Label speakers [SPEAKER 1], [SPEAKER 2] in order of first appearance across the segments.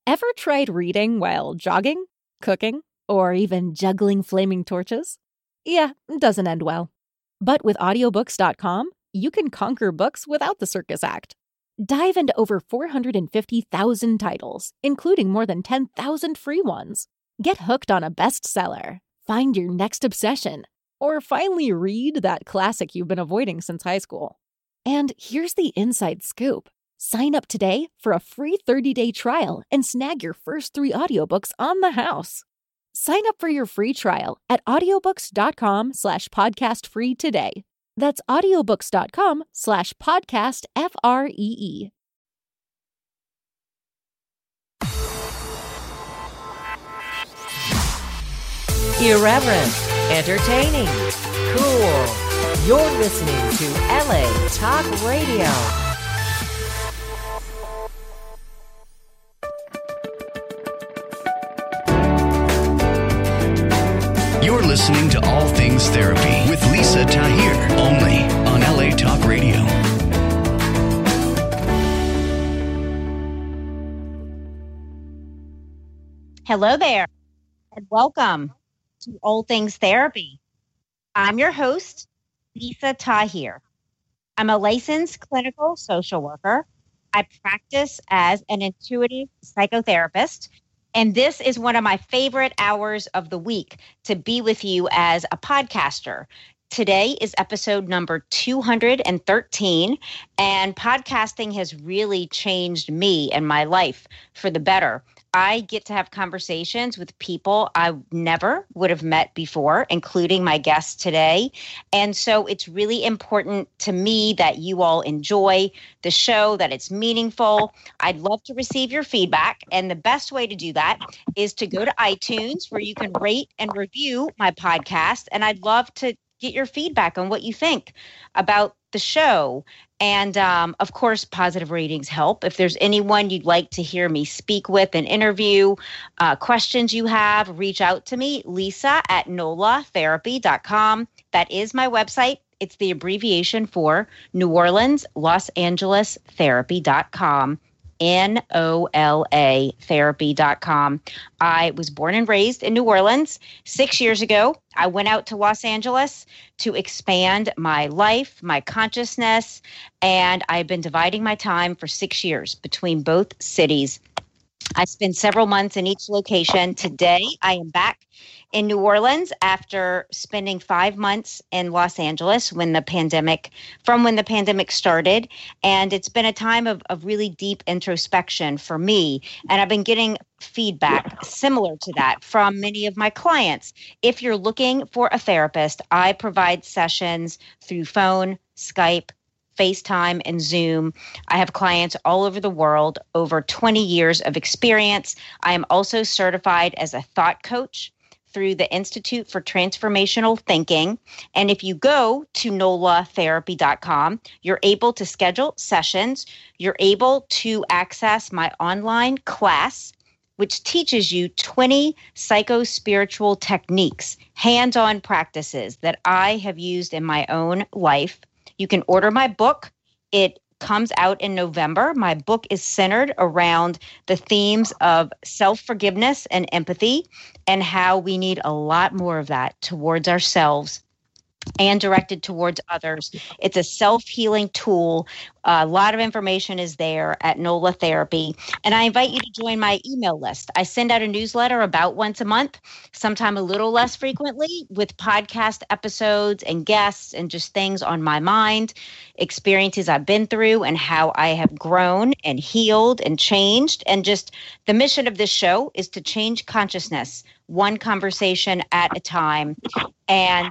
[SPEAKER 1] Ever tried reading while jogging, cooking, or even juggling flaming torches? Yeah, it doesn't end well. But with audiobooks.com, you can conquer books without the circus act. Dive into over 450,000 titles, including more than 10,000 free ones. Get hooked on a bestseller, find your next obsession, or finally read that classic you've been avoiding since high school. And here's the inside scoop. Sign up today for a free 30-day trial and snag your first 3 audiobooks on the house. Sign up for your free trial at audiobooks.com/podcastfree today. That's audiobooks.com/podcastfree.
[SPEAKER 2] Irreverent, entertaining, cool. You're listening to LA Talk Radio.
[SPEAKER 3] You're listening to All Things Therapy with Lisa Tahir, only on LA Talk Radio.
[SPEAKER 4] Hello there, and welcome to All Things Therapy. I'm your host, Lisa Tahir. I'm a licensed clinical social worker. I practice as an intuitive psychotherapist, and this is one of my favorite hours of the week to be with you as a podcaster. Today is episode number 213, and podcasting has really changed me and my life for the better. I get to have conversations with people I never would have met before, including my guest today. And so it's really important to me that you all enjoy the show, that it's meaningful. I'd love to receive your feedback. And the best way to do that is to go to iTunes, where you can rate and review my podcast. And I'd love to get your feedback on what you think about the show. And of course, positive ratings help. If there's anyone you'd like to hear me speak with and interview, questions you have, reach out to me, lisa@nolatherapy.com. That is my website. It's the abbreviation for New Orleans, Los Angeles Therapy.com. NOLA therapy.com. I was born and raised in New Orleans. 6 years ago, I went out to Los Angeles to expand my life, my consciousness, and I've been dividing my time for 6 years between both cities. I spent several months in each location. Today, I am back in New Orleans after spending 5 months in Los Angeles when the pandemic started. And it's been a time of really deep introspection for me. And I've been getting feedback similar to that from many of my clients. If you're looking for a therapist, I provide sessions through phone, Skype, FaceTime, and Zoom. I have clients all over the world, over 20 years of experience. I am also certified as a thought coach through the Institute for Transformational Thinking. And if you go to nolatherapy.com, you're able to schedule sessions. You're able to access my online class, which teaches you 20 psycho-spiritual techniques, hands-on practices that I have used in my own life. You can order my book. It comes out in November. My book is centered around the themes of self-forgiveness and empathy, and how we need a lot more of that towards ourselves and directed towards others. It's a self-healing tool. A lot of information is there at NOLA Therapy. And I invite you to join my email list. I send out a newsletter about once a month, sometime a little less frequently, with podcast episodes and guests and just things on my mind, experiences I've been through, and how I have grown and healed and changed. And just the mission of this show is to change consciousness, one conversation at a time. And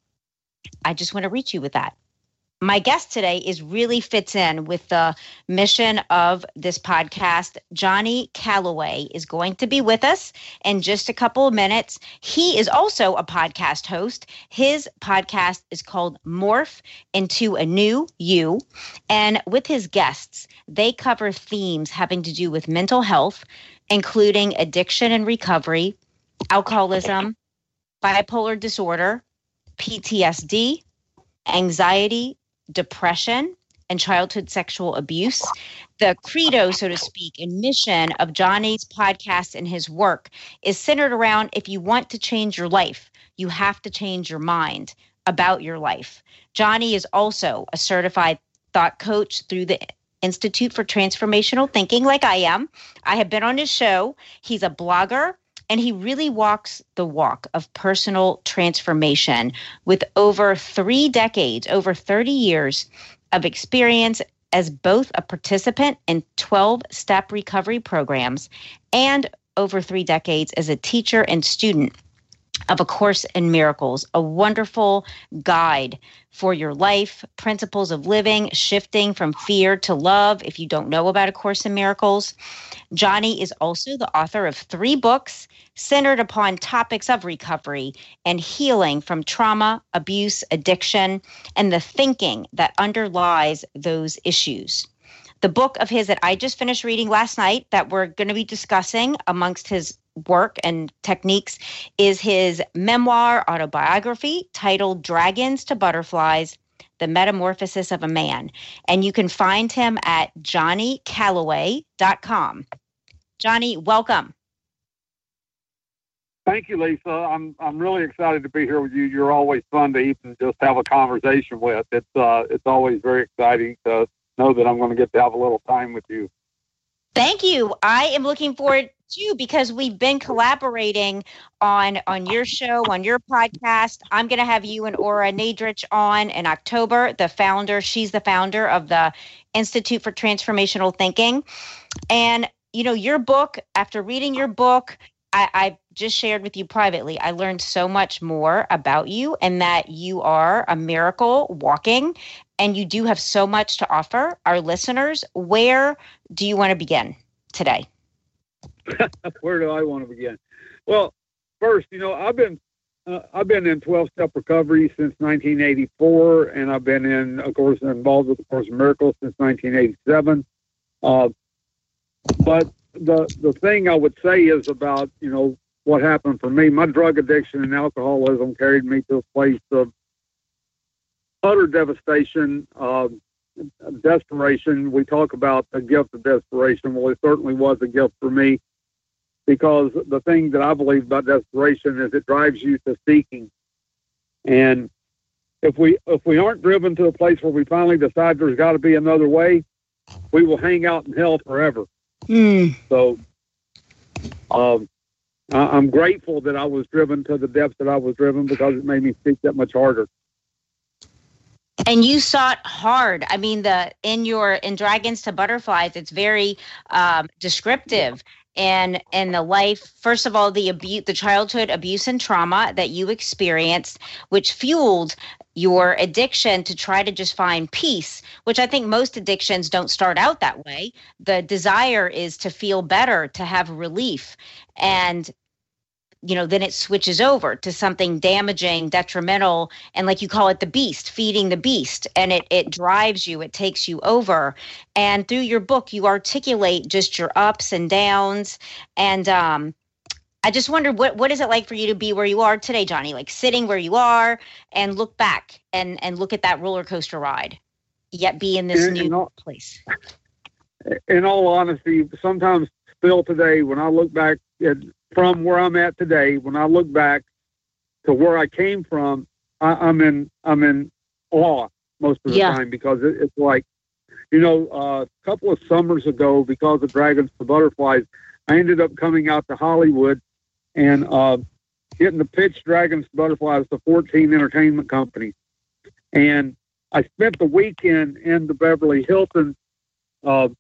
[SPEAKER 4] I just want to reach you with that. My guest today really fits in with the mission of this podcast. Johnny Calloway is going to be with us in just a couple of minutes. He is also a podcast host. His podcast is called Morph into a New You. And with his guests, they cover themes having to do with mental health, including addiction and recovery, alcoholism, bipolar disorder, PTSD, anxiety, depression, and childhood sexual abuse. The credo, so to speak, and mission of Johnny's podcast and his work is centered around if you want to change your life, you have to change your mind about your life. Johnny is also a certified thought coach through the Institute for Transformational Thinking, like I am. I have been on his show. He's a blogger, and he really walks the walk of personal transformation with over 3 decades, over 30 years of experience as both a participant in 12-step recovery programs and over 3 decades as a teacher and student of A Course in Miracles, a wonderful guide for your life, principles of living, shifting from fear to love. If you don't know about A Course in Miracles, Johnny is also the author of 3 books centered upon topics of recovery and healing from trauma, abuse, addiction, and the thinking that underlies those issues. The book of his that I just finished reading last night that we're going to be discussing amongst his work and techniques is his memoir autobiography titled Dragons to Butterflies, The Metamorphosis of a Man. And you can find him at johnnycalloway.com. Johnny, welcome.
[SPEAKER 5] Thank you, Lisa. I'm really excited to be here with you. You're always fun to even just have a conversation with. It's always very exciting to know that I'm going to get to have a little time with you.
[SPEAKER 4] Thank you. I am looking forward to you because we've been collaborating on your show, on your podcast. I'm going to have you and Aura Nadrich on in October, the founder. She's the founder of the Institute for Transformational Thinking. And, you know, your book, after reading your book, I just shared with you privately, I learned so much more about you and that you are a miracle walking and you do have so much to offer our listeners. Where do you want to begin today?
[SPEAKER 5] Where do I want to begin? Well, first, you know, I've been in 12-step recovery since 1984, and I've been involved with the Course in Miracles since 1987. But the thing I would say is about, you know, what happened for me. My drug addiction and alcoholism carried me to a place of utter devastation, desperation. We talk about a gift of desperation. Well, it certainly was a gift for me, because the thing that I believe about desperation is it drives you to seeking. And if we aren't driven to a place where we finally decide there's got to be another way, we will hang out in hell forever. So I'm grateful that I was driven to the depths that I was driven, because it made me seek that much harder.
[SPEAKER 4] And you sought hard. I mean, in Dragons to Butterflies, it's very descriptive. And the life, first of all, the childhood abuse and trauma that you experienced, which fueled your addiction to try to just find peace, which I think most addictions don't start out that way. The desire is to feel better, to have relief. And, you know, then it switches over to something damaging, detrimental, and like you call it, the beast, feeding the beast. And it drives you, it takes you over. And through your book, you articulate just your ups and downs. And I just wondered, what is it like for you to be where you are today, Johnny? Like sitting where you are and look back and look at that roller coaster ride, yet be in this new place.
[SPEAKER 5] In all honesty, sometimes still today, when I look back from where I'm at today, when I look back to where I came from, I'm in awe most of the time, because it's like, you know, a couple of summers ago, because of Dragons to Butterflies, I ended up coming out to Hollywood and getting to pitch Dragons to Butterflies to 14 entertainment companies. And I spent the weekend in the Beverly Hilton, oh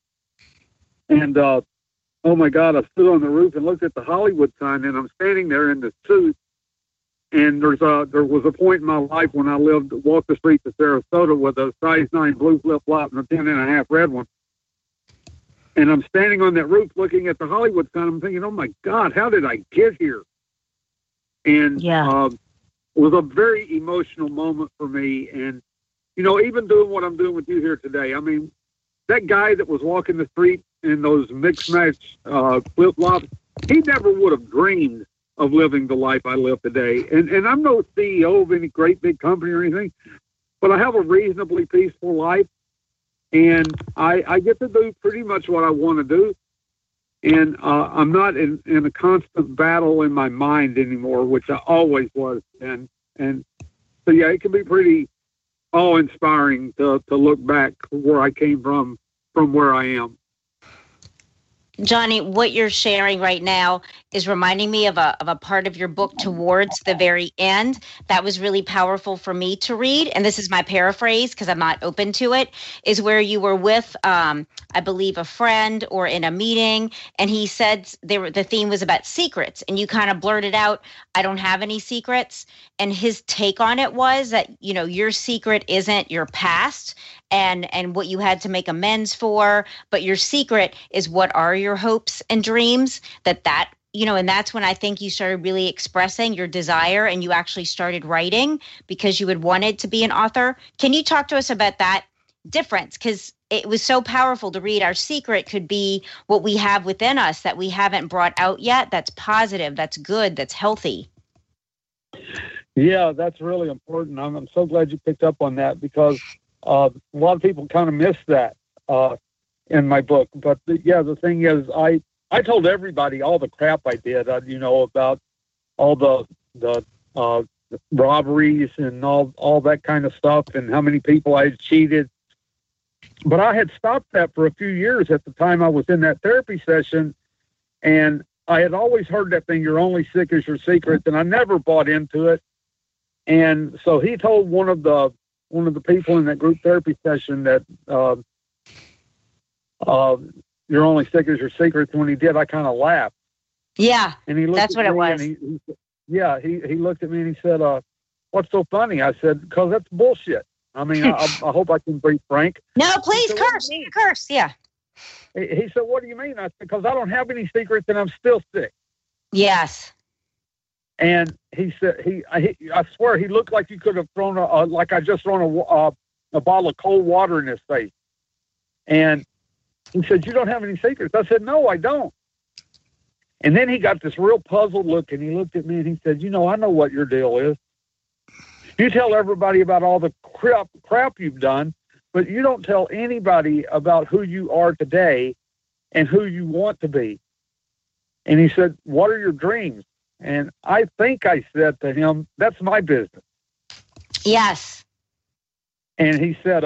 [SPEAKER 5] my God, I stood on the roof and looked at the Hollywood sign, and I'm standing there in the suit. And there was a point in my life when I walked the streets of Sarasota with a size 9 blue flip-flop and a 10.5 red one. And I'm standing on that roof looking at the Hollywood sign. I'm thinking, oh my God, how did I get here? And it was a very emotional moment for me. And, you know, even doing what I'm doing with you here today, I mean, that guy that was walking the street in those mixed match flip-flops, he never would have dreamed of living the life I live today. And I'm no CEO of any great big company or anything, but I have a reasonably peaceful life. and I get to do pretty much what I want to do. And I'm not in a constant battle in my mind anymore, which I always was. And so, yeah, it can be pretty awe-inspiring to look back where I came from where I am.
[SPEAKER 4] Johnny, what you're sharing right now is reminding me of a part of your book towards the very end that was really powerful for me to read. And this is my paraphrase because I'm not open to it, is where you were with, I believe, a friend or in a meeting. And he said the theme was about secrets. And you kind of blurted out, I don't have any secrets. And his take on it was that, you know, your secret isn't your past and what you had to make amends for, but your secret is what are your hopes and dreams, that, you know, and that's when I think you started really expressing your desire and you actually started writing because you had wanted to be an author. Can you talk to us about that difference? Because it was so powerful to read. Our secret could be what we have within us that we haven't brought out yet. That's positive, that's good, that's healthy.
[SPEAKER 5] Yeah, that's really important. I'm so glad you picked up on that because a lot of people kind of miss that in my book. But the thing is, I told everybody all the crap I did, you know, about all the robberies and all that kind of stuff and how many people I had cheated. But I had stopped that for a few years at the time I was in that therapy session. And I had always heard that thing, you're only sick as your secrets, and I never bought into it. And so he told one of the people in that group therapy session that you're only sick as your secrets. When he did, I kind of laughed.
[SPEAKER 4] Yeah,
[SPEAKER 5] and he looked
[SPEAKER 4] that's what it was.
[SPEAKER 5] He looked at me and he said, "What's so funny?" I said, "Because that's bullshit." I mean, I hope I can be frank.
[SPEAKER 4] No, please curse. Curse, yeah.
[SPEAKER 5] He said, "What do you mean?" I said, "Because I don't have any secrets and I'm still sick."
[SPEAKER 4] Yes.
[SPEAKER 5] And he said, I swear, he looked like you could have thrown like I just thrown a bottle of cold water in his face. And he said, "You don't have any secrets." I said, "No, I don't." And then he got this real puzzled look, and he looked at me and he said, "You know, I know what your deal is. You tell everybody about all the crap you've done, but you don't tell anybody about who you are today and who you want to be." And he said, "What are your dreams?" And I think I said to him, "That's my business."
[SPEAKER 4] Yes.
[SPEAKER 5] And he said,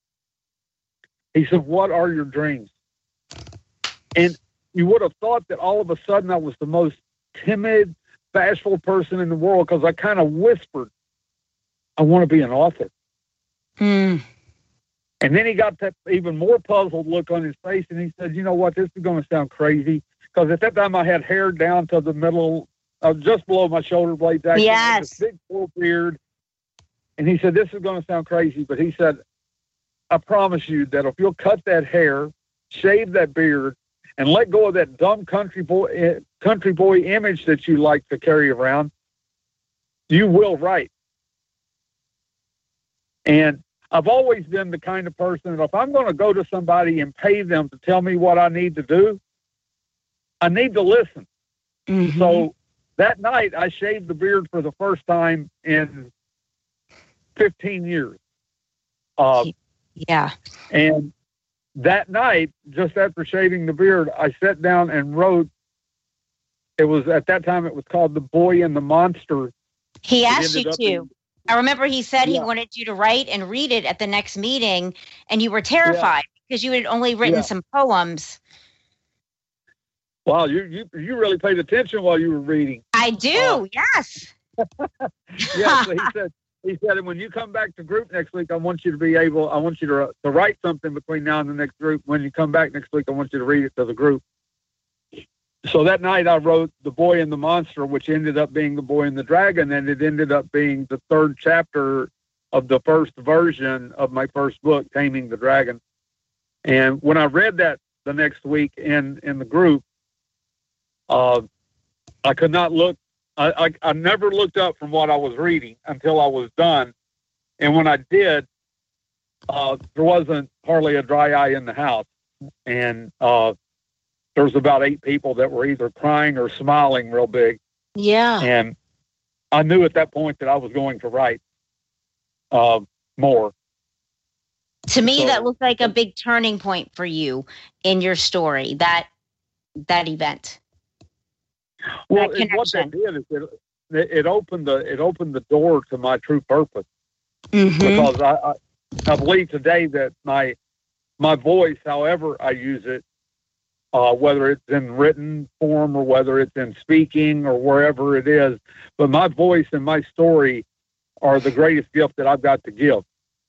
[SPEAKER 5] "What are your dreams?" And you would have thought that all of a sudden I was the most timid, bashful person in the world because I kind of whispered, "I want to be an author."
[SPEAKER 4] Mm.
[SPEAKER 5] And then he got that even more puzzled look on his face, and he said, "You know what? This is going to sound crazy." Because at that time I had hair down to the middle, just below my shoulder blades. Actually,
[SPEAKER 4] yes.
[SPEAKER 5] This big full beard. And he said, "This is going to sound crazy," but he said, "I promise you that if you'll cut that hair, shave that beard, and let go of that dumb country boy image that you like to carry around, you will write." And I've always been the kind of person that if I'm going to go to somebody and pay them to tell me what I need to do, I need to listen.
[SPEAKER 4] Mm-hmm.
[SPEAKER 5] So that night I shaved the beard for the first time in 15 years.
[SPEAKER 4] Yeah.
[SPEAKER 5] And that night, just after shaving the beard, I sat down and wrote. It was at that time it was called The Boy and the Monster.
[SPEAKER 4] He asked you to. I remember he said he wanted you to write and read it at the next meeting, and you were terrified because you had only written some poems.
[SPEAKER 5] Wow, you really paid attention while you were reading.
[SPEAKER 4] I do, yes.
[SPEAKER 5] Yeah, so he said, when you come back to group next week, I want you to write something between now and the next group. When you come back next week, I want you to read it to the group. So that night I wrote The Boy and the Monster, which ended up being The Boy and the Dragon, and it ended up being the third chapter of the first version of my first book, Taming the Dragon. And when I read that the next week in the group, I could not look. I never looked up from what I was reading until I was done. And when I did, there wasn't hardly a dry eye in the house. And there was about 8 people that were either crying or smiling real big.
[SPEAKER 4] Yeah.
[SPEAKER 5] And I knew at that point that I was going to write more.
[SPEAKER 4] To me,
[SPEAKER 5] So-
[SPEAKER 4] that looked like a big turning point for you in your story, that event.
[SPEAKER 5] Well,
[SPEAKER 4] that
[SPEAKER 5] and what that
[SPEAKER 4] connection.
[SPEAKER 5] did is it opened the door to my true purpose.
[SPEAKER 4] Mm-hmm.
[SPEAKER 5] Because I believe today that my voice, however I use it, whether it's in written form or whether it's in speaking or wherever it is, but my voice and my story are the greatest gift that I've got to give.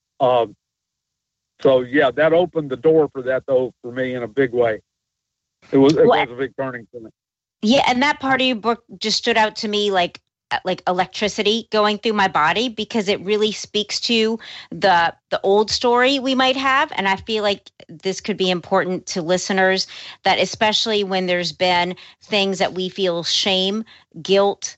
[SPEAKER 5] So yeah, that opened the door for that though for me in a big way. It was a big turning point.
[SPEAKER 4] Yeah, and that part of your book just stood out to me like electricity going through my body, because it really speaks to the old story we might have. And I feel like this could be important to listeners, that especially when there's been things that we feel shame and guilt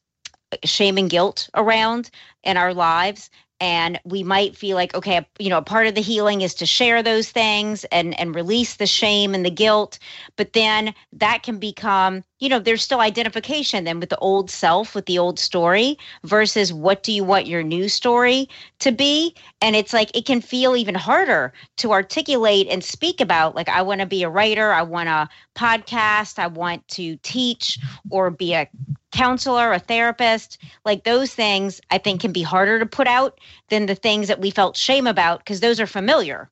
[SPEAKER 4] around in our lives. And we might feel like, okay, a part of the healing is to share those things and release the shame and the guilt. But then that can become, there's still identification then with the old self, with the old story, versus what do you want your new story to be? And it's like, it can feel even harder to articulate and speak about, like, I want to be a writer, I want to podcast, I want to teach or be a counselor, a therapist. Like, those things I think can be harder to put out than the things that we felt shame about, because those are familiar.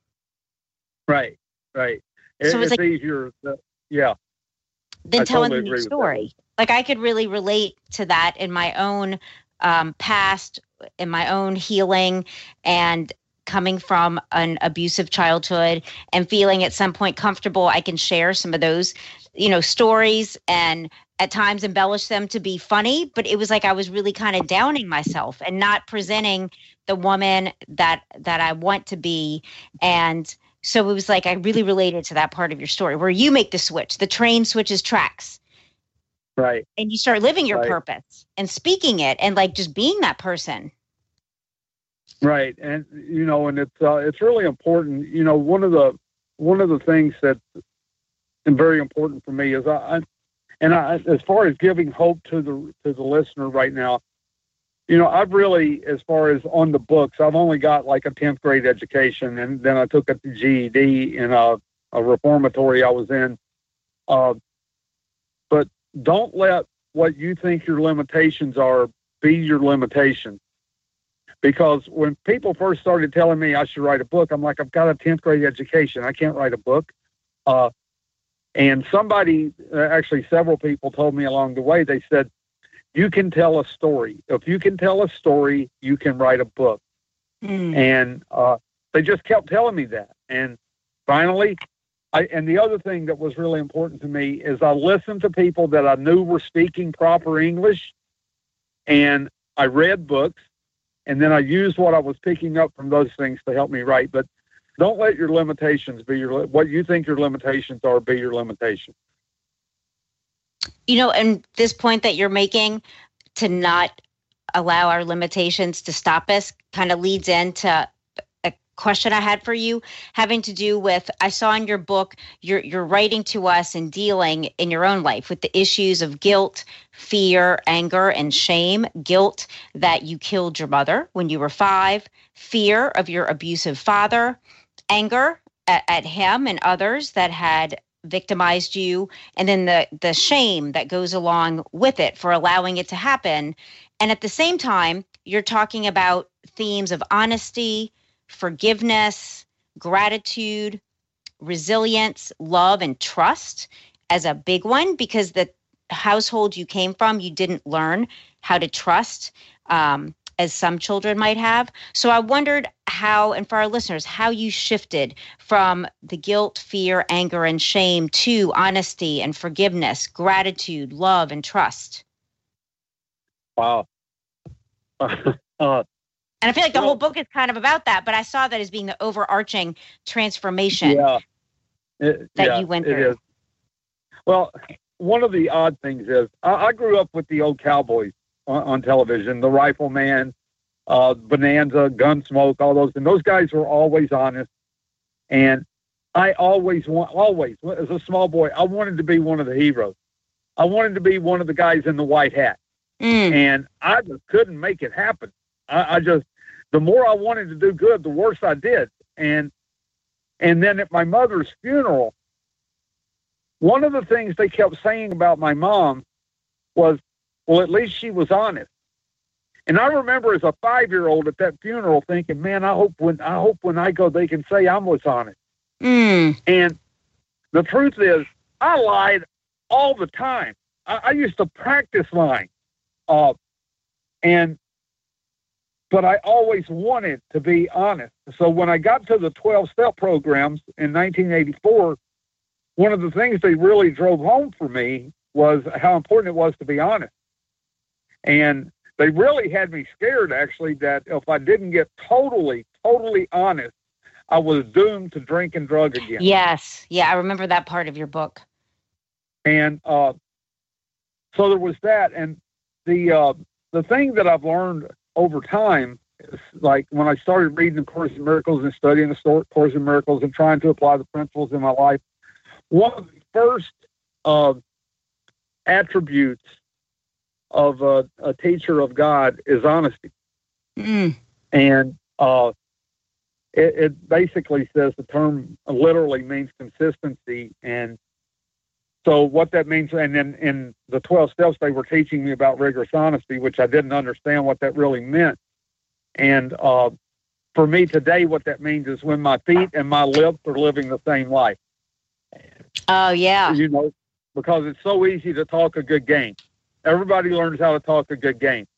[SPEAKER 5] Right.
[SPEAKER 4] So it's like,
[SPEAKER 5] easier. Yeah.
[SPEAKER 4] Than telling
[SPEAKER 5] totally
[SPEAKER 4] the new
[SPEAKER 5] agree with
[SPEAKER 4] story. Like, I could really relate to that in my own past, in my own healing, and coming from an abusive childhood and feeling at some point comfortable I can share some of those, stories, and at times embellish them to be funny. But it was like I was really kind of downing myself and not presenting the woman that I want to be. And so it was like I really related to that part of your story where you make the switch, the train switches tracks.
[SPEAKER 5] Right.
[SPEAKER 4] And you start living your
[SPEAKER 5] Right.
[SPEAKER 4] purpose and speaking it and like just being that person.
[SPEAKER 5] Right. And, and it's really important. One of the things that's very important for me is I as far as giving hope to the listener right now, I've really, as far as on the books, I've only got like a 10th grade education, and then I took a GED in a reformatory I was in. But don't let what you think your limitations are be your limitations. Because when people first started telling me I should write a book, I'm like, I've got a 10th grade education. I can't write a book. And somebody, actually several people told me along the way, they said, you can tell a story. If you can tell a story, you can write a book. And they just kept telling me that. And finally, and the other thing that was really important to me is I listened to people that I knew were speaking proper English, and I read books, and then I used what I was picking up from those things to help me write. But don't let your limitations be what you think your limitations are be your limitations.
[SPEAKER 4] And this point that you're making, to not allow our limitations to stop us, kind of leads into a question I had for you, having to do with, I saw in your book, you're writing to us and dealing in your own life with the issues of guilt, fear, anger, and shame. Guilt that you killed your mother when you were 5, fear of your abusive father, anger at him and others that had victimized you, and then the shame that goes along with it for allowing it to happen. And at the same time, you're talking about themes of honesty, forgiveness, gratitude, resilience, love, and trust as a big one, because the household you came from, you didn't learn how to trust, as some children might have. So I wondered how, and for our listeners, how you shifted from the guilt, fear, anger, and shame to honesty and forgiveness, gratitude, love, and trust.
[SPEAKER 5] Wow.
[SPEAKER 4] And I feel like the whole book is kind of about that, but I saw that as being the overarching transformation that you went through.
[SPEAKER 5] It is. Well, one of the odd things is I grew up with the old cowboys on television, the Rifleman, Bonanza, Gunsmoke, all those. And those guys were always honest. And I always, as a small boy, I wanted to be one of the heroes. I wanted to be one of the guys in the white hat. And I just couldn't make it happen. I just, the more I wanted to do good, the worse I did. And And then at my mother's funeral, one of the things they kept saying about my mom was, well, at least she was honest. And I remember as a 5-year-old at that funeral thinking, man, I hope when I go, they can say I was honest.
[SPEAKER 4] Mm.
[SPEAKER 5] And the truth is, I lied all the time. I used to practice lying. But I always wanted to be honest. So when I got to the 12-step programs in 1984, one of the things they really drove home for me was how important it was to be honest. And they really had me scared, actually, that if I didn't get totally honest, I was doomed to drink and drug again.
[SPEAKER 4] Yes. Yeah, I remember that part of your book.
[SPEAKER 5] And so there was that. And the thing that I've learned over time is, like, when I started reading the Course in Miracles and studying the Course in Miracles and trying to apply the principles in my life, one of the first attributes of a teacher of God is honesty.
[SPEAKER 4] Mm.
[SPEAKER 5] And it basically says, the term literally means consistency. And so what that means, and then in the 12 steps, they were teaching me about rigorous honesty, which I didn't understand what that really meant. And for me today, what that means is when my feet and my lips are living the same life.
[SPEAKER 4] Oh, yeah.
[SPEAKER 5] You know, because it's so easy to talk a good game. Everybody learns how to talk a good game,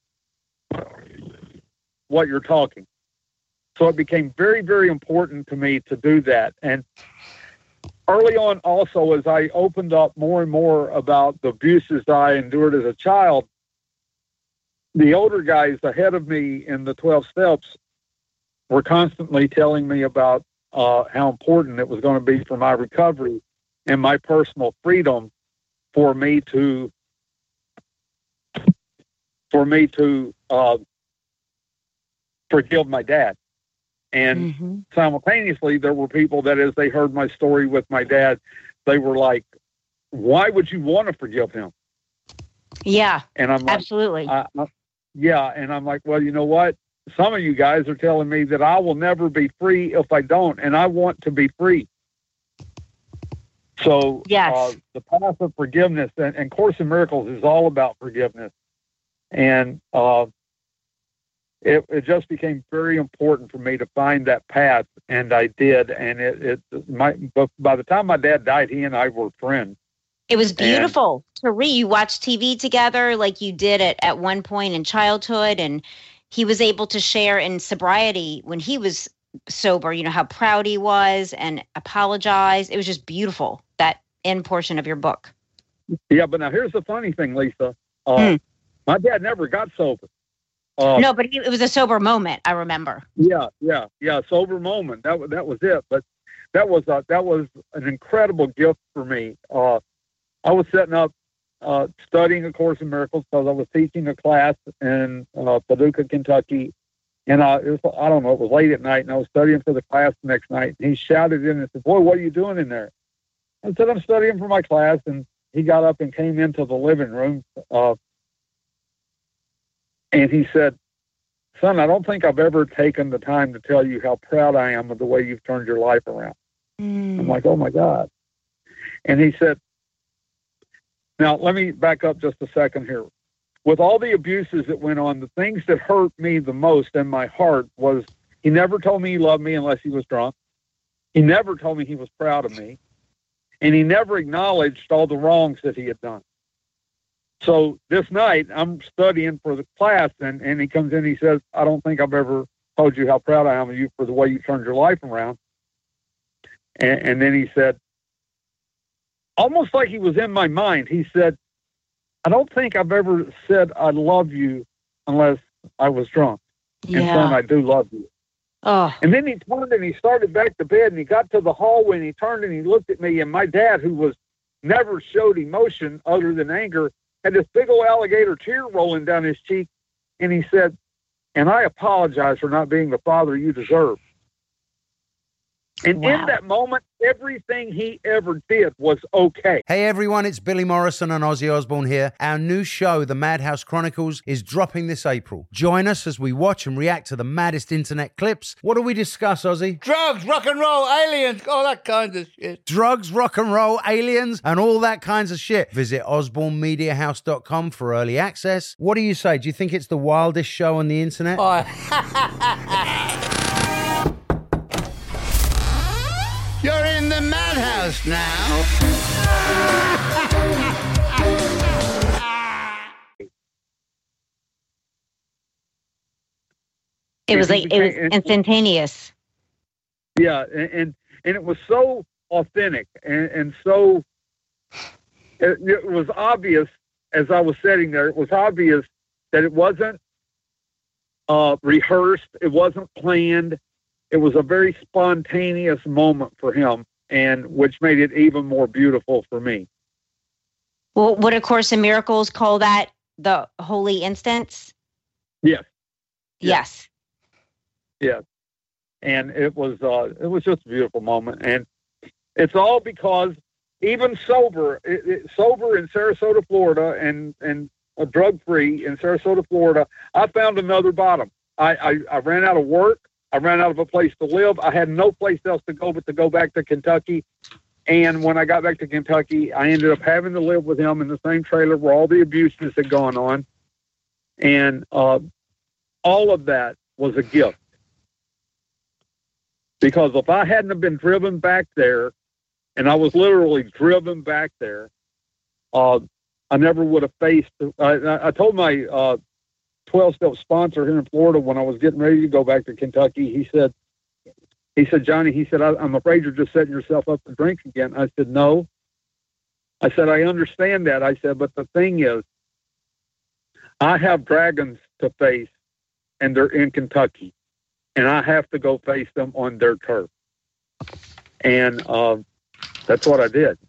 [SPEAKER 5] what you're talking. So it became very, very important to me to do that. And early on also, as I opened up more and more about the abuses I endured as a child, the older guys ahead of me in the 12 steps were constantly telling me about how important it was going to be for my recovery and my personal freedom for me to forgive my dad. And simultaneously, there were people that, as they heard my story with my dad, they were like, why would you want to forgive him?
[SPEAKER 4] Yeah,
[SPEAKER 5] and I'm like,
[SPEAKER 4] absolutely.
[SPEAKER 5] Yeah, and I'm like, well, you know what? Some of you guys are telling me that I will never be free if I don't, and I want to be free. So
[SPEAKER 4] yes.
[SPEAKER 5] The path of forgiveness, and Course in Miracles is all about forgiveness. And it just became very important for me to find that path, and I did. And by the time my dad died, he and I were friends.
[SPEAKER 4] It was beautiful to read. You watched TV together like you did at one point in childhood, and he was able to share in sobriety when he was sober, you know, how proud he was and apologized. It was just beautiful, that end portion of your book.
[SPEAKER 5] Yeah, but now here's the funny thing, Lisa. My dad never got sober.
[SPEAKER 4] No, but it was a sober moment, I remember.
[SPEAKER 5] Yeah, sober moment. That was it. But that was an incredible gift for me. I was setting up studying A Course in Miracles because I was teaching a class in Paducah, Kentucky, and it was late at night, and I was studying for the class the next night. And he shouted in and said, "Boy, what are you doing in there?" I said, "I'm studying for my class." And he got up and came into the living room. And he said, "Son, I don't think I've ever taken the time to tell you how proud I am of the way you've turned your life around." I'm like, "Oh, my God." And he said, now let me back up just a second here. With all the abuses that went on, the things that hurt me the most in my heart was he never told me he loved me unless he was drunk. He never told me he was proud of me. And he never acknowledged all the wrongs that he had done. So this night, I'm studying for the class, and he comes in, he says, "I don't think I've ever told you how proud I am of you for the way you turned your life around." And then he said, almost like he was in my mind, he said, "I don't think I've ever said I love you unless I was drunk.
[SPEAKER 4] Yeah.
[SPEAKER 5] And son, I do love you."
[SPEAKER 4] Oh.
[SPEAKER 5] And then he turned and he started back to bed, and he got to the hallway, and he turned and he looked at me, and my dad, who was never showed emotion other than anger, had this big old alligator tear rolling down his cheek, and he said, "And I apologize for not being the father you deserve." And in that moment, everything he ever did was okay.
[SPEAKER 6] Hey everyone, it's Billy Morrison and Ozzy Osbourne here. Our new show, The Madhouse Chronicles, is dropping this April. Join us as we watch and react to the maddest internet clips. What do we discuss, Ozzy?
[SPEAKER 7] Drugs, rock and roll, aliens, all that kind of shit.
[SPEAKER 6] Drugs, rock and roll, aliens, and all that kinds of shit. Visit osbornemediahouse.com for early access. What do you say? Do you think it's the wildest show on the internet?
[SPEAKER 7] You're in the madhouse now.
[SPEAKER 4] It was instantaneous.
[SPEAKER 5] Yeah, and it was so authentic and so it was obvious as I was sitting there. It was obvious that it wasn't rehearsed. It wasn't planned. It was a very spontaneous moment for him, and which made it even more beautiful for me.
[SPEAKER 4] Well, would A Course in Miracles call that the holy instance?
[SPEAKER 5] Yes.
[SPEAKER 4] Yes.
[SPEAKER 5] Yes. And it was just a beautiful moment, and it's all because even sober in Sarasota, Florida, and drug free in Sarasota, Florida, I found another bottom. I ran out of work. I ran out of a place to live. I had no place else to go but to go back to Kentucky. And when I got back to Kentucky, I ended up having to live with him in the same trailer where all the abuses had gone on. And all of that was a gift. Because if I hadn't have been driven back there, and I was literally driven back there, I never would have faced. I told my 12-step sponsor here in Florida when I was getting ready to go back to Kentucky. He said, Johnny, he said, I'm afraid you're just setting yourself up to drink again. I said, no. I said, I understand that. I said, but the thing is, I have dragons to face, and they're in Kentucky, and I have to go face them on their turf. And that's what I did.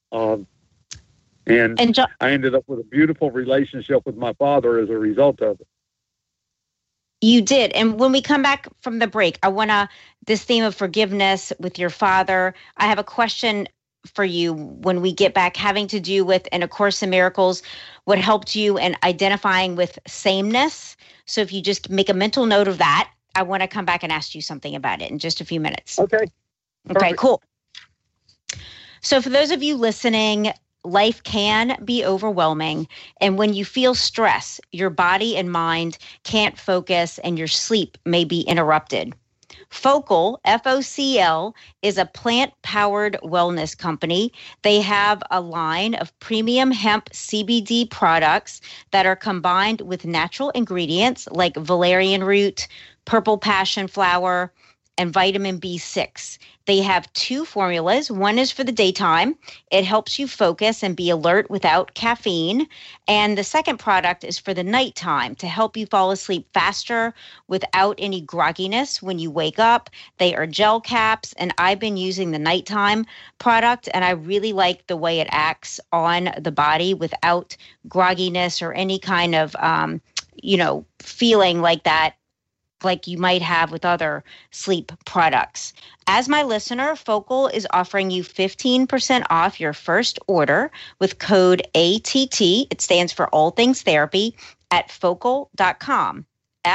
[SPEAKER 5] And I ended up with a beautiful relationship with my father as a result of it.
[SPEAKER 4] You did. And when we come back from the break, this theme of forgiveness with your father, I have a question for you when we get back having to do with, in A Course in Miracles, what helped you in identifying with sameness. So if you just make a mental note of that, I want to come back and ask you something about it in just a few minutes.
[SPEAKER 5] Okay.
[SPEAKER 4] Okay, cool. So for those of you listening, life can be overwhelming. And when you feel stress, your body and mind can't focus and your sleep may be interrupted. Focal, F-O-C-L, is a plant-powered wellness company. They have a line of premium hemp CBD products that are combined with natural ingredients like valerian root, purple passion flower, and vitamin B6. They have 2 formulas. One is for the daytime. It helps you focus and be alert without caffeine. And the second product is for the nighttime to help you fall asleep faster without any grogginess when you wake up. They are gel caps, and I've been using the nighttime product, and I really like the way it acts on the body without grogginess or any kind of, feeling like that, like you might have with other sleep products. As my listener, Focal is offering you 15% off your first order with code ATT. It stands for All Things Therapy at Focal.com.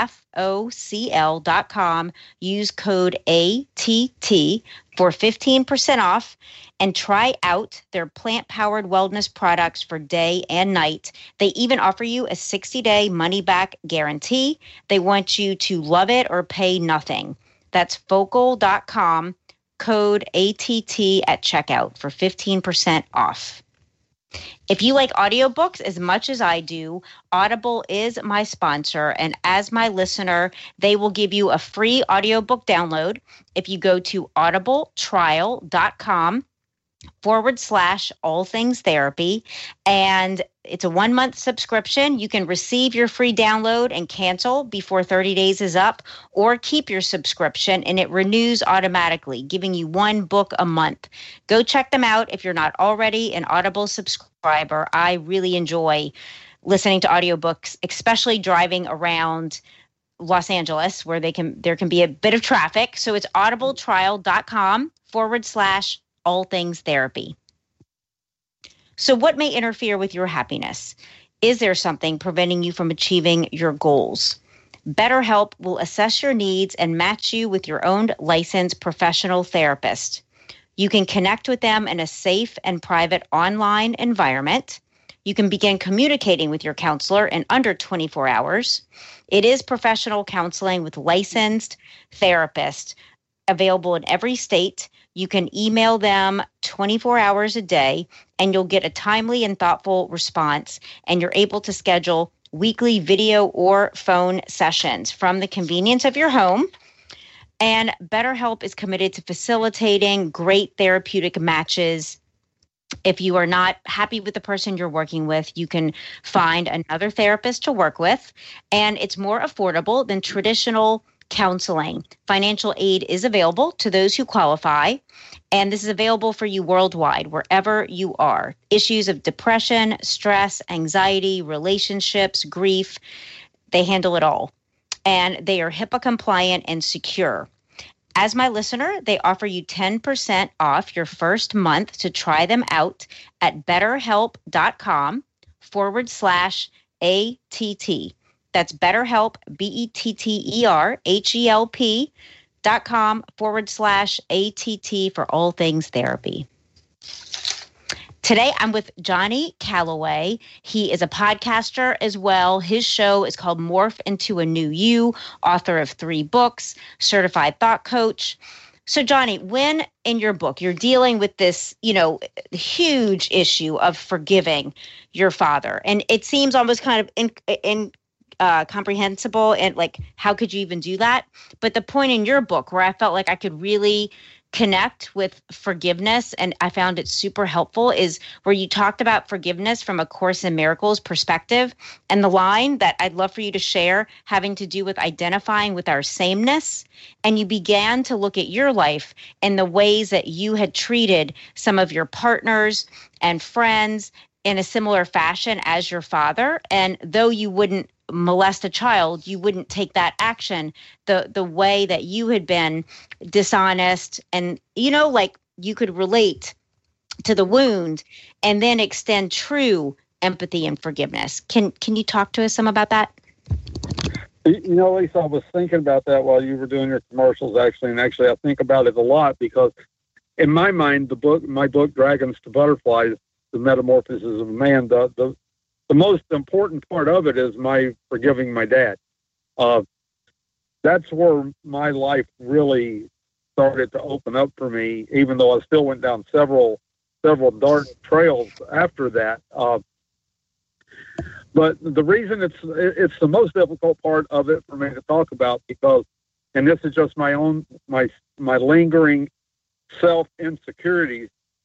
[SPEAKER 4] FOCL.com. Use code ATT for 15% off and try out their plant-powered wellness products for day and night. They even offer you a 60-day money-back guarantee. They want you to love it or pay nothing. That's Focal.com, code ATT at checkout for 15% off. If you like audiobooks as much as I do, Audible is my sponsor, and as my listener, they will give you a free audiobook download if you go to audibletrial.com/all things therapy, and it's a 1-month subscription. You can receive your free download and cancel before 30 days is up, or keep your subscription and it renews automatically, giving you 1 book a month. Go check them out if you're not already an Audible subscriber. I really enjoy listening to audiobooks, especially driving around Los Angeles, where there can be a bit of traffic. So it's audibletrial.com/all-things-therapy. So what may interfere with your happiness? Is there something preventing you from achieving your goals? BetterHelp will assess your needs and match you with your own licensed professional therapist. You can connect with them in a safe and private online environment. You can begin communicating with your counselor in under 24 hours. It is professional counseling with licensed therapists available in every state. You can email them 24 hours a day, and you'll get a timely and thoughtful response, and you're able to schedule weekly video or phone sessions from the convenience of your home. And BetterHelp is committed to facilitating great therapeutic matches. If you are not happy with the person you're working with, you can find another therapist to work with, and it's more affordable than traditional counseling. Financial aid is available to those who qualify, and this is available for you worldwide, wherever you are. Issues of depression, stress, anxiety, relationships, grief, they handle it all. And they are HIPAA compliant and secure. As my listener, they offer you 10% off your first month to try them out at betterhelp.com/ATT. That's BetterHelp, BetterHelp.com/ATT for all things therapy. Today, I'm with Johnny Calloway. He is a podcaster as well. His show is called Morph Into a New You, author of 3 books, certified thought coach. So, Johnny, when in your book you're dealing with this, huge issue of forgiving your father, and it seems almost kind of incomprehensible, and like, how could you even do that? But the point in your book where I felt like I could really connect with forgiveness, and I found it super helpful, is where you talked about forgiveness from A Course in Miracles perspective. And the line that I'd love for you to share having to do with identifying with our sameness. And you began to look at your life and the ways that you had treated some of your partners and friends in a similar fashion as your father. And though you wouldn't molest a child, you wouldn't take that action the way that you had been dishonest, and like you could relate to the wound and then extend true empathy and forgiveness. Can you talk to us some about that?
[SPEAKER 5] Lisa, I was thinking about that while you were doing your commercials, actually, and I think about it a lot, because in my mind, my book Dragons to Butterflies, The Metamorphosis of a Man, the most important part of it is my forgiving my dad. That's where my life really started to open up for me, even though I still went down several dark trails after that. But the reason it's the most difficult part of it for me to talk about, because, and this is just my lingering self insecurities,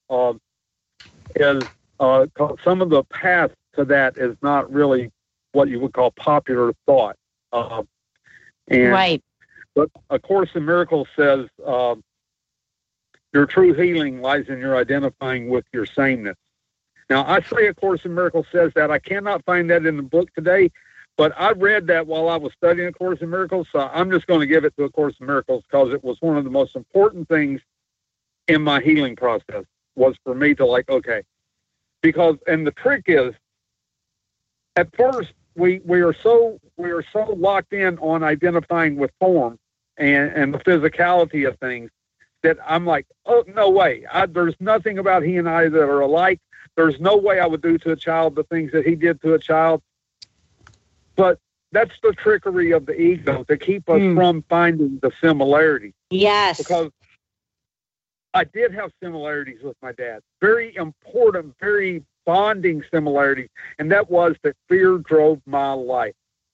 [SPEAKER 5] is some of the path to that is not really what you would call popular thought.
[SPEAKER 4] Right.
[SPEAKER 5] But A Course in Miracles says your true healing lies in your identifying with your sameness. Now, I say A Course in Miracles says that. I cannot find that in the book today, but I read that while I was studying A Course in Miracles, so I'm just going to give it to A Course in Miracles, because it was one of the most important things in my healing process, was for me to okay. Because, and the trick is, at first, we are so locked in on identifying with form and the physicality of things that I'm like, oh, no way. There's nothing about he and I that are alike. There's no way I would do to a child the things that he did to a child. But that's the trickery of the ego, to keep us from finding the similarities.
[SPEAKER 4] Yes.
[SPEAKER 5] Because I did have similarities with my dad. Very important, very bonding similarities, and that was that fear drove my life.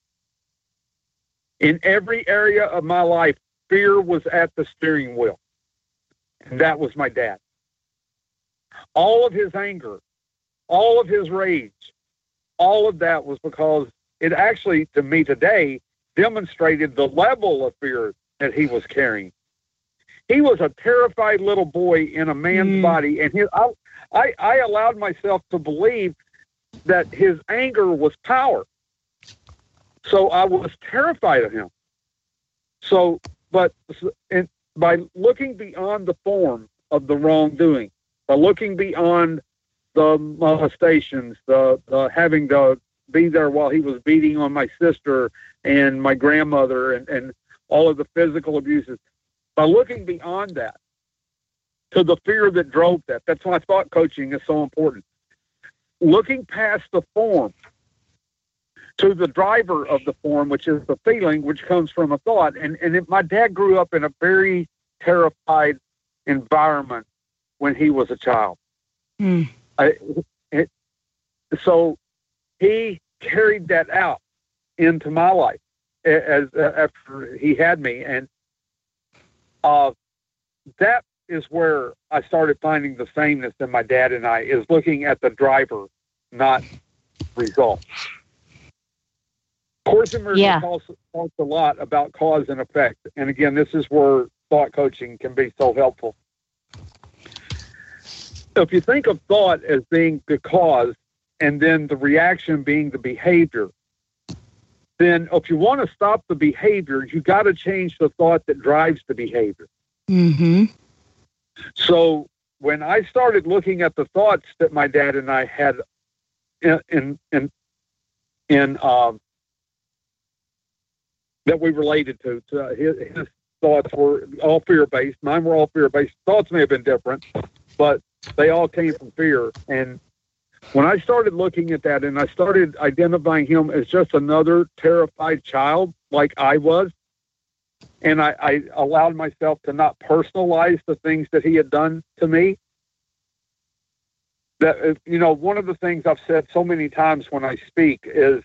[SPEAKER 5] In every area of my life, fear was at the steering wheel, and that was my dad. All of his anger, all of his rage, all of that was because it actually, to me today, demonstrated the level of fear that he was carrying. He was a terrified little boy in a man's body, and I allowed myself to believe that his anger was power. So I was terrified of him. So, by looking beyond the form of the wrongdoing, by looking beyond the molestations, the having to be there while he was beating on my sister and my grandmother and all of the physical abuses, by looking beyond that to the fear that drove that. That's why thought coaching is so important. Looking past the form to the driver of the form, which is the feeling, which comes from a thought. My dad grew up in a very terrified environment when he was a child. So he carried that out into my life after he had me. And that is where I started finding the sameness in my dad and I, is looking at the driver, not results. Course in Miracles talks a lot about cause and effect. And again, this is where thought coaching can be so helpful. If you think of thought as being the cause and then the reaction being the behavior, then if you want to stop the behavior, you got to change the thought that drives the behavior.
[SPEAKER 4] Mm-hmm.
[SPEAKER 5] So when I started looking at the thoughts that my dad and I had that we related to his thoughts were all fear-based. Mine were all fear-based. Thoughts may have been different, but they all came from fear. And when I started looking at that and I started identifying him as just another terrified child like I was, and I allowed myself to not personalize the things that he had done to me, that, one of the things I've said so many times when I speak is,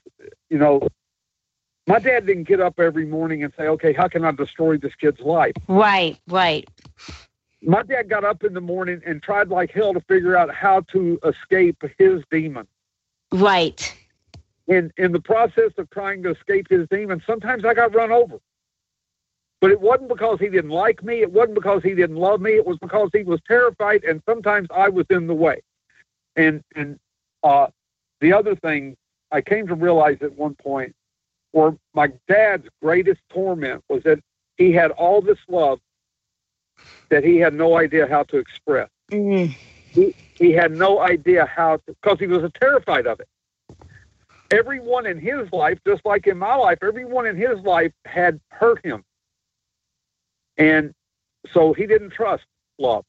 [SPEAKER 5] my dad didn't get up every morning and say, okay, how can I destroy this kid's life?
[SPEAKER 4] Right.
[SPEAKER 5] My dad got up in the morning and tried like hell to figure out how to escape his demon.
[SPEAKER 4] Right.
[SPEAKER 5] In the process of trying to escape his demon, sometimes I got run over. But it wasn't because he didn't like me. It wasn't because he didn't love me. It was because he was terrified, and sometimes I was in the way. And the other thing I came to realize at one point, where my dad's greatest torment was that he had all this love that he had no idea how to express.
[SPEAKER 4] Mm-hmm.
[SPEAKER 5] He had no idea how to, because he was terrified of it. Everyone in his life, just like in my life, everyone in his life had hurt him. And so he didn't trust love.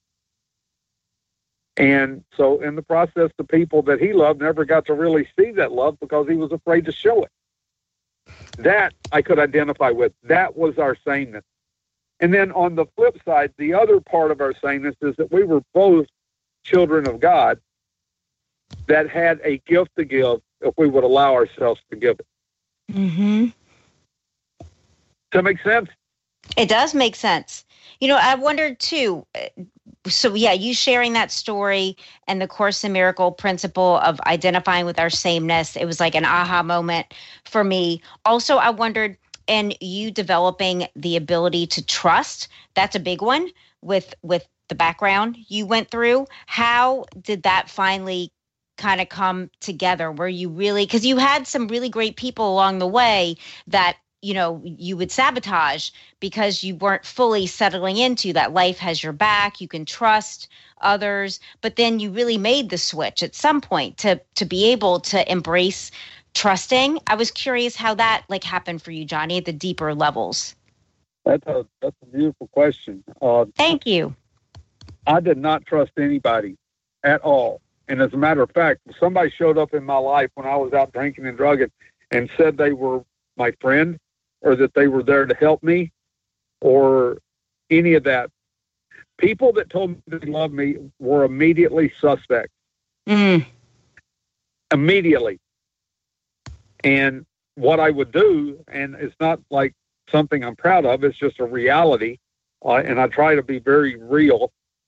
[SPEAKER 5] And so in the process, the people that he loved never got to really see that love because he was afraid to show it. That I could identify with. That was our sameness. And then on the flip side, the other part of our sameness is that we were both children of God that had a gift to give if we would allow ourselves to give it.
[SPEAKER 4] Mm-hmm.
[SPEAKER 5] Does that make sense?
[SPEAKER 4] It does make sense. I wondered too, so you sharing that story and the Course in Miracle principle of identifying with our sameness, it was like an aha moment for me. Also, I wondered, and you developing the ability to trust, that's a big one with the background you went through. How did that finally kind of come together? Were you really, because you had some really great people along the way that you would sabotage because you weren't fully settling into that life has your back, you can trust others, but then you really made the switch at some point to be able to embrace trusting. I was curious how that happened for you, Johnny, at the deeper levels.
[SPEAKER 5] That's a beautiful question.
[SPEAKER 4] Thank you.
[SPEAKER 5] I did not trust anybody at all. And as a matter of fact, somebody showed up in my life when I was out drinking and drugging and said they were my friend, or that they were there to help me, or any of that. People that told me they loved me were immediately suspect.
[SPEAKER 4] Mm.
[SPEAKER 5] Immediately. And what I would do, and it's not like something I'm proud of, it's just a reality, and I try to be very real.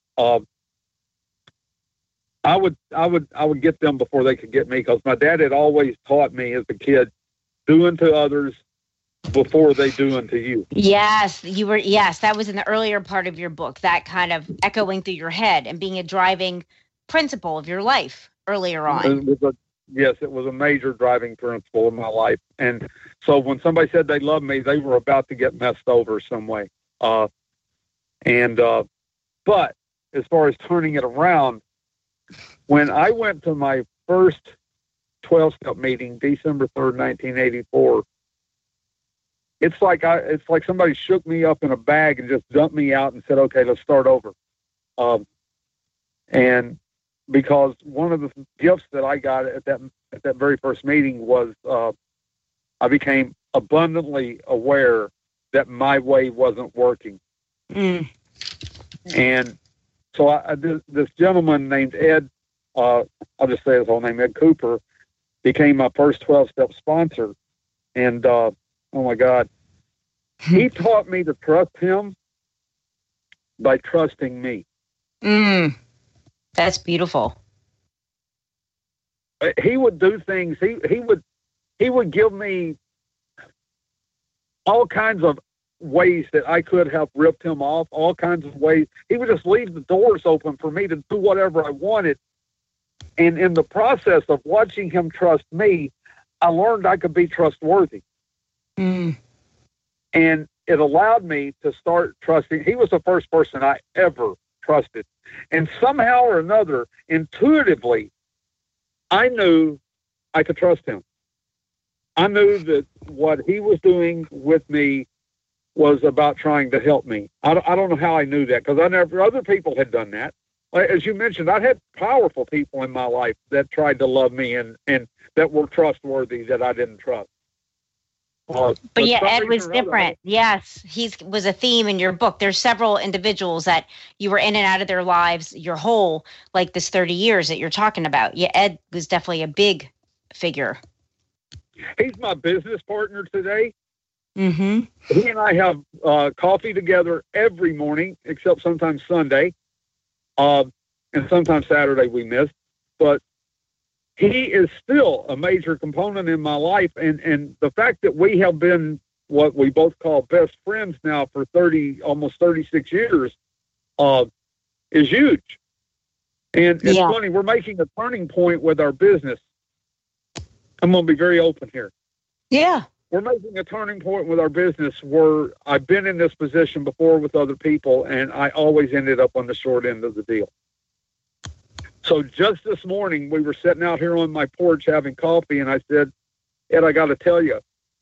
[SPEAKER 5] I would get them before they could get me, because my dad had always taught me as a kid, do unto others before they do unto you.
[SPEAKER 4] Yes, that was in the earlier part of your book, that kind of echoing through your head and being a driving principle of your life earlier on.
[SPEAKER 5] yes, it was a major driving principle in my life. And so when somebody said they loved me, they were about to get messed over some way. But as far as turning it around, when I went to my first 12-step meeting, December 3rd, 1984, it's like somebody shook me up in a bag and just dumped me out and said, okay, let's start over. And because one of the gifts that I got at that very first meeting was I became abundantly aware that my way wasn't working. Mm. And so this gentleman named Ed, I'll just say his whole name, Ed Cooper, became my first 12-step sponsor. And, oh my God, he taught me to trust him by trusting me.
[SPEAKER 4] That's beautiful.
[SPEAKER 5] He would do things. He would give me all kinds of ways that I could have ripped him off, all kinds of ways. He would just leave the doors open for me to do whatever I wanted. And in the process of watching him trust me, I learned I could be trustworthy. And it allowed me to start trusting. He was the first person I ever trusted. And somehow or another, intuitively, I knew I could trust him. I knew that what he was doing with me was about trying to help me. I don't know how I knew that, because other people had done that. As you mentioned, I had powerful people in my life that tried to love me and that were trustworthy that I didn't trust.
[SPEAKER 4] But yeah, Ed was different. Yes, he was a theme in your book. There's several individuals that you were in and out of their lives your whole, like this 30 years that you're talking about. Yeah, Ed was definitely a big figure.
[SPEAKER 5] He's my business partner today.
[SPEAKER 4] Mm-hmm.
[SPEAKER 5] He and I have coffee together every morning, except sometimes Sunday. And sometimes Saturday we miss. But he is still a major component in my life. And the fact that we have been what we both call best friends now for almost 36 years is huge. And it's funny, we're making a turning point with our business. I'm going to be very open here.
[SPEAKER 4] Yeah.
[SPEAKER 5] We're making a turning point with our business where I've been in this position before with other people, and I always ended up on the short end of the deal. So just this morning, we were sitting out here on my porch having coffee, and I said, Ed, I got to tell you,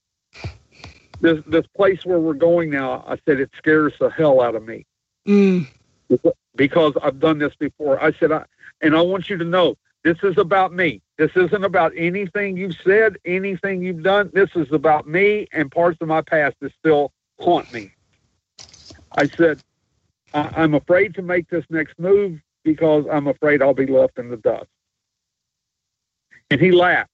[SPEAKER 5] this place where we're going now, I said, it scares the hell out of me. Because I've done this before. I said, and I want you to know, this is about me. This isn't about anything you've said, anything you've done. This is about me and parts of my past that still haunt me. I said, I'm afraid to make this next move because I'm afraid I'll be left in the dust. And he laughed.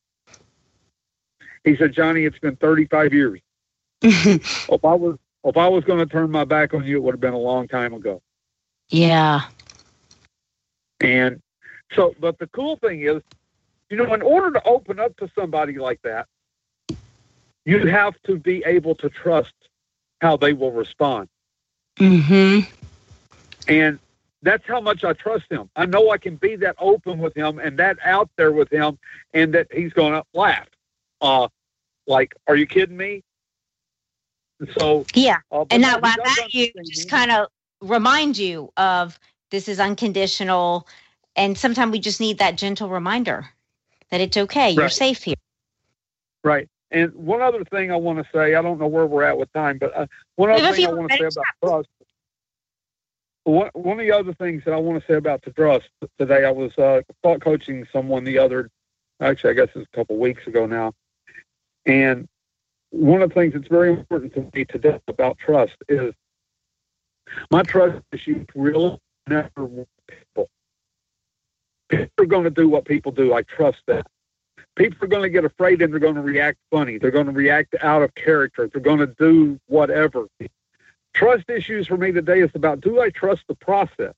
[SPEAKER 5] He said, Johnny, it's been 35 years. If I was going to turn my back on you, it would have been a long time ago.
[SPEAKER 4] Yeah.
[SPEAKER 5] And so, but the cool thing is, in order to open up to somebody like that, you have to be able to trust how they will respond.
[SPEAKER 4] Mm-hmm.
[SPEAKER 5] And that's how much I trust him. I know I can be that open with him and that out there with him, and that he's going to laugh. Like, are you kidding me? So
[SPEAKER 4] yeah, and not laugh at you, just kind of remind you of this is unconditional. And sometimes we just need that gentle reminder that it's okay. You're safe here.
[SPEAKER 5] Right. And one other thing I want to say, I don't know where we're at with time, but one other thing I want to say about trust. One of the other things that I want to say about the trust today, I was thought coaching someone I guess it was a couple weeks ago now. And one of the things that's very important to me today about trust is my trust issues really never want people. People are going to do what people do. I trust that. People are going to get afraid and they're going to react funny. They're going to react out of character. They're going to do whatever. Trust issues for me today is about, do I trust the process?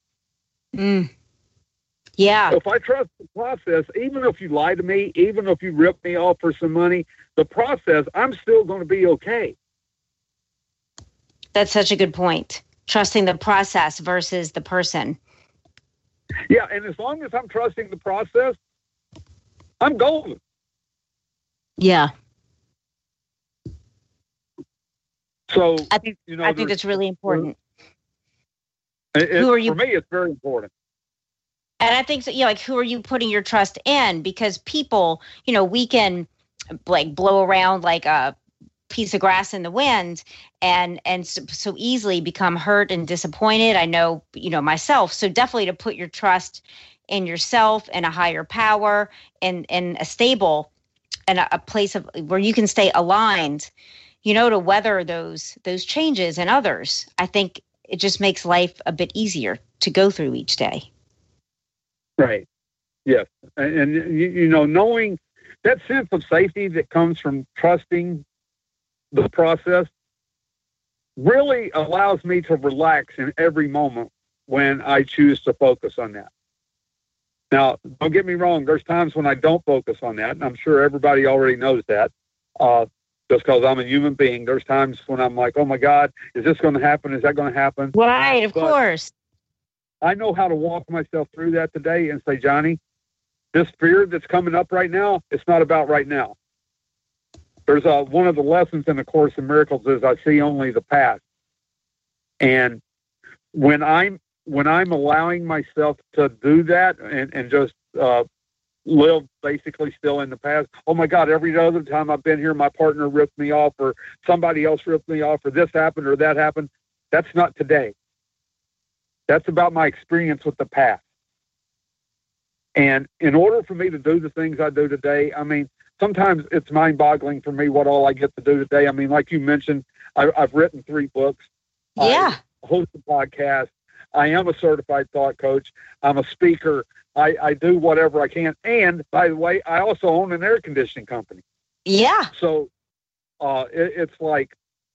[SPEAKER 4] Yeah.
[SPEAKER 5] So if I trust the process, even if you lie to me, even if you rip me off for some money, the process, I'm still going to be okay.
[SPEAKER 4] That's such a good point. Trusting the process versus the person.
[SPEAKER 5] Yeah, and as long as I'm trusting the process, I'm golden.
[SPEAKER 4] Yeah.
[SPEAKER 5] So
[SPEAKER 4] I think that's really important.
[SPEAKER 5] Who are you? For me, it's very important.
[SPEAKER 4] And I think so, like, who are you putting your trust in? Because people, we can like blow around like a piece of grass in the wind and so easily become hurt and disappointed. I know, myself. So definitely to put your trust in yourself and a higher power and a stable and a place of where you can stay aligned, to weather those changes in others. I think it just makes life a bit easier to go through each day.
[SPEAKER 5] Right. Yes. And knowing that sense of safety that comes from trusting the process really allows me to relax in every moment when I choose to focus on that. Now, don't get me wrong. There's times when I don't focus on that, and I'm sure everybody already knows that. Just because I'm a human being, there's times when I'm like, oh my God, is this going to happen? Is that going to happen?
[SPEAKER 4] Right, of course.
[SPEAKER 5] I know how to walk myself through that today and say, Johnny, this fear that's coming up right now, it's not about right now. There's one of the lessons in the Course in Miracles is I see only the past. And when I'm allowing myself to do that and just live basically still in the past, oh my God, every other time I've been here, my partner ripped me off or somebody else ripped me off or this happened or that happened. That's not today. That's about my experience with the past. And in order for me to do the things I do today, I mean, sometimes it's mind-boggling for me what all I get to do today. I mean, like you mentioned, I've written 3 books.
[SPEAKER 4] Yeah.
[SPEAKER 5] I host a podcast. I am a certified thought coach. I'm a speaker. I do whatever I can. And, by the way, I also own an air conditioning company.
[SPEAKER 4] Yeah.
[SPEAKER 5] So it's like...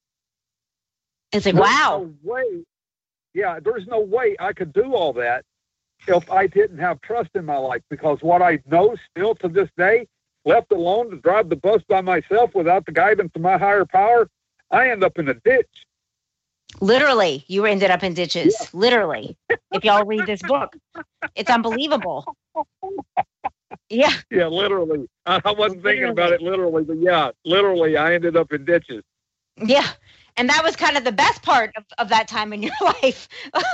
[SPEAKER 4] wow.
[SPEAKER 5] No way. Yeah, there's no way I could do all that if I didn't have trust in my life, because what I know still to this day, left alone to drive the bus by myself without the guidance of my higher power, I end up in a ditch.
[SPEAKER 4] Literally, you ended up in ditches. Yeah. Literally. If y'all read this book, it's unbelievable. Yeah.
[SPEAKER 5] Yeah, literally. I wasn't thinking about it literally, but yeah, literally, I ended up in ditches.
[SPEAKER 4] Yeah. And that was kind of the best part of that time in your life.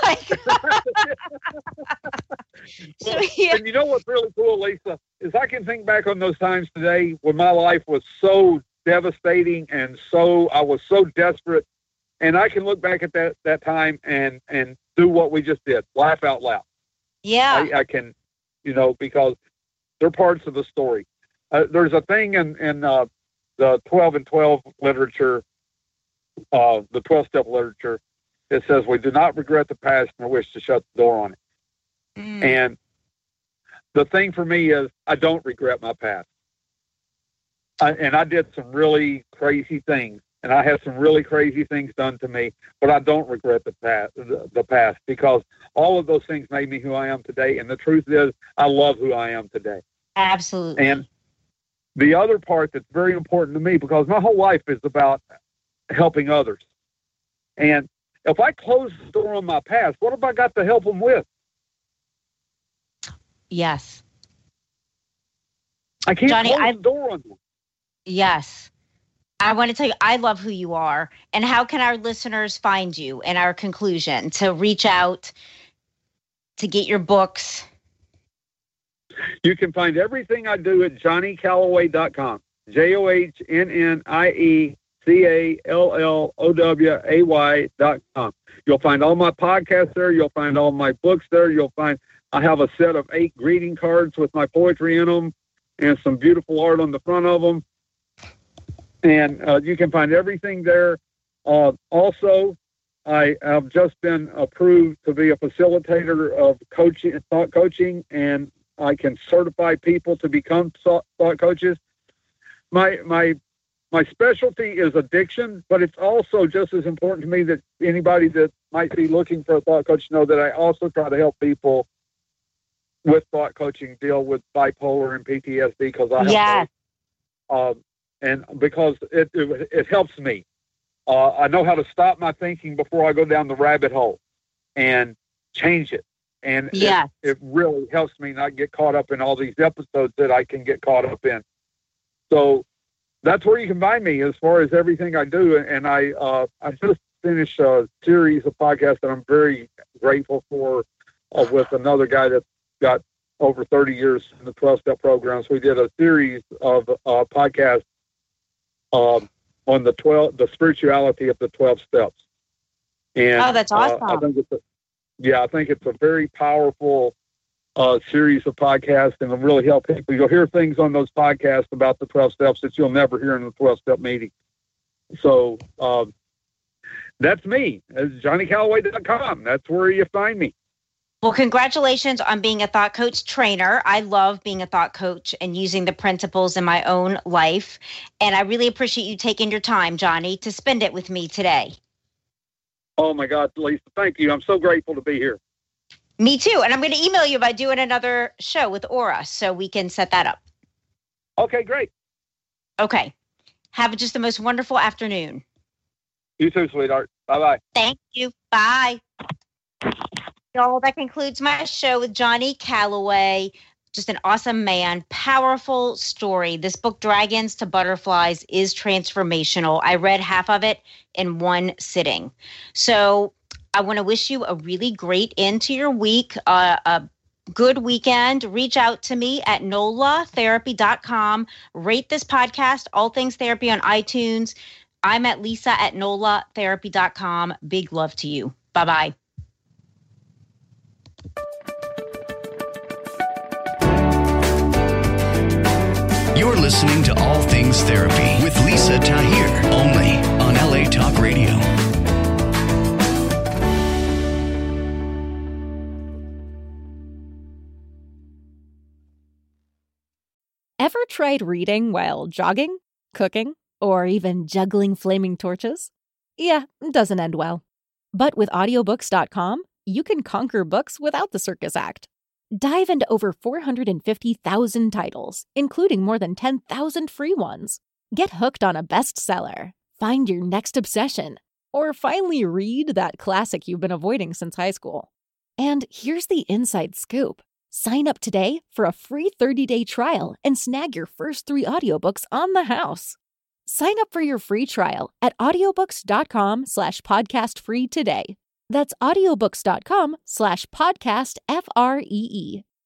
[SPEAKER 5] So, yeah. And you know what's really cool, Lisa, is I can think back on those times today when my life was so devastating and I was so desperate. And I can look back at that time and do what we just did, laugh out loud.
[SPEAKER 4] Yeah.
[SPEAKER 5] I can, because they're parts of the story. There's a thing in the 12 and 12 literature, the 12-step literature, it says we do not regret the past nor wish to shut the door on it. Mm. And the thing for me is I don't regret my past. I did some really crazy things, and I had some really crazy things done to me, but I don't regret the past because all of those things made me who I am today. And the truth is I love who I am today.
[SPEAKER 4] Absolutely.
[SPEAKER 5] And the other part that's very important to me, because my whole life is about helping others. And if I close the door on my past, what have I got to help them with?
[SPEAKER 4] Yes.
[SPEAKER 5] I can't close the door on them.
[SPEAKER 4] Yes. I want to tell you, I love who you are. And how can our listeners find you in our conclusion to reach out, to get your books?
[SPEAKER 5] You can find everything I do at JohnnyCalloway.com. JohnnyCalloway.com. You'll find all my podcasts there. You'll find all my books there. I have a set of 8 greeting cards with my poetry in them and some beautiful art on the front of them. And you can find everything there. Also, I have just been approved to be a facilitator of coaching, thought coaching, and I can certify people to become thought coaches. My specialty is addiction, but it's also just as important to me that anybody that might be looking for a thought coach know that I also try to help people with thought coaching deal with bipolar and PTSD because I have both. And because it helps me. I know how to stop my thinking before I go down the rabbit hole and change it And
[SPEAKER 4] Yes.
[SPEAKER 5] it really helps me not get caught up in all these episodes that I can get caught up in. So that's where you can find me as far as everything I do. And I just finished a series of podcasts that I'm very grateful for with another guy that's got over 30 years in the 12-step program. So we did a series of podcasts on the spirituality of the 12 steps. And
[SPEAKER 4] Oh, that's awesome.
[SPEAKER 5] I think it's a very powerful series of podcasts, and it'll really help people. You'll hear things on those podcasts about the 12 steps that you'll never hear in the 12-step meeting. So that's me. It's JohnnyCallaway.com. That's where you find me.
[SPEAKER 4] Well, congratulations on being a thought coach trainer. I love being a thought coach and using the principles in my own life. And I really appreciate you taking your time, Johnny, to spend it with me today.
[SPEAKER 5] Oh, my God, Lisa, thank you. I'm so grateful to be here.
[SPEAKER 4] Me too. And I'm going to email you about doing another show with Aura so we can set that up.
[SPEAKER 5] Okay, great.
[SPEAKER 4] Okay. Have just the most wonderful afternoon.
[SPEAKER 5] You too, sweetheart. Bye-bye.
[SPEAKER 4] Thank you. Bye. Y'all, that concludes my show with Johnny Callaway. Just an awesome man. Powerful story. This book, Dragons to Butterflies, is transformational. I read half of it in one sitting. So I want to wish you a really great end to your week, a good weekend. Reach out to me at nolatherapy.com. Rate this podcast, All Things Therapy, on iTunes. I'm at Lisa at nolatherapy.com. Big love to you. Bye-bye.
[SPEAKER 3] You're listening to All Things Therapy with Lisa Tahir, only on LA Talk Radio.
[SPEAKER 1] Ever tried reading while jogging, cooking, or even juggling flaming torches? Yeah, it doesn't end well. But with audiobooks.com, you can conquer books without the circus act. Dive into over 450,000 titles, including more than 10,000 free ones. Get hooked on a bestseller, find your next obsession, or finally read that classic you've been avoiding since high school. And here's the inside scoop. Sign up today for a free 30-day trial and snag your first 3 audiobooks on the house. Sign up for your free trial at audiobooks.com/podcastfree today. That's audiobooks.com/podcastfree.